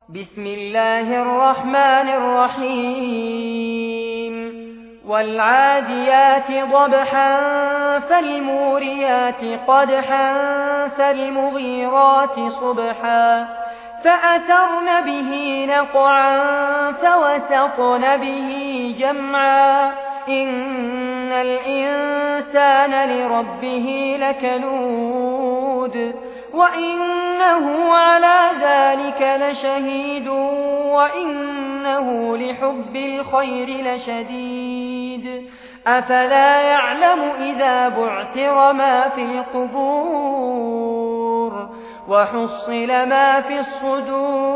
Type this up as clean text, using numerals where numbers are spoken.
بسم الله الرحمن الرحيم والعاديات ضبحا فالموريات قدحا فالمغيرات صبحا فأثرن به نقعا فوسطن به جمعا إن الإنسان لربه لكنود وإنه على ذلك لشهيد وإنه لحب الخير لشديد أفلا يعلم إذا بعثر ما في القبور وحصل ما في الصدور